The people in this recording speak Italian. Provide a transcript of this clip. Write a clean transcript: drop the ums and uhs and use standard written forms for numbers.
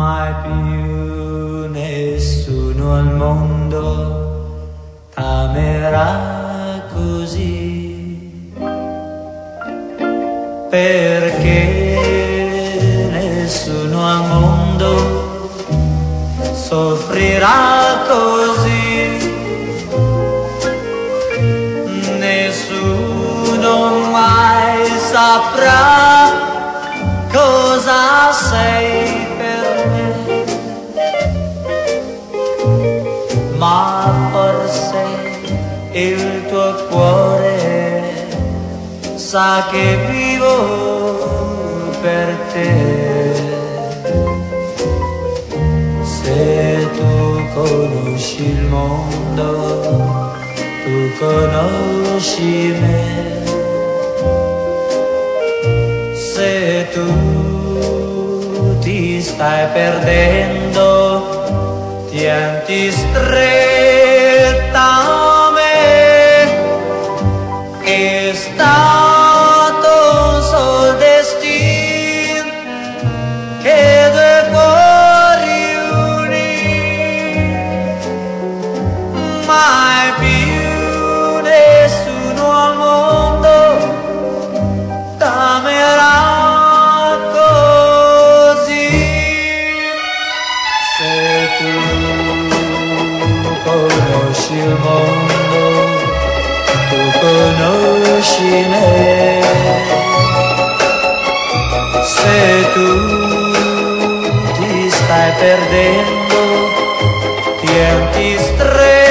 mai più nessuno al mondo t'amerà così, perché nessuno al mondo soffrirà così, nessuno mai saprà cosa sei per me, ma forse il tuo cuore sa che vivo per te. Se tu conosci il mondo, tu conosci me. Se tu ti stai perdendo, tienti stretta a me. È stato un sol destino che due cuori unì, mai più nessuno al mondo t'amerà così. Se tu conosci il mondo, tu conosci me. Se tu ti stai perdendo, tienti stretto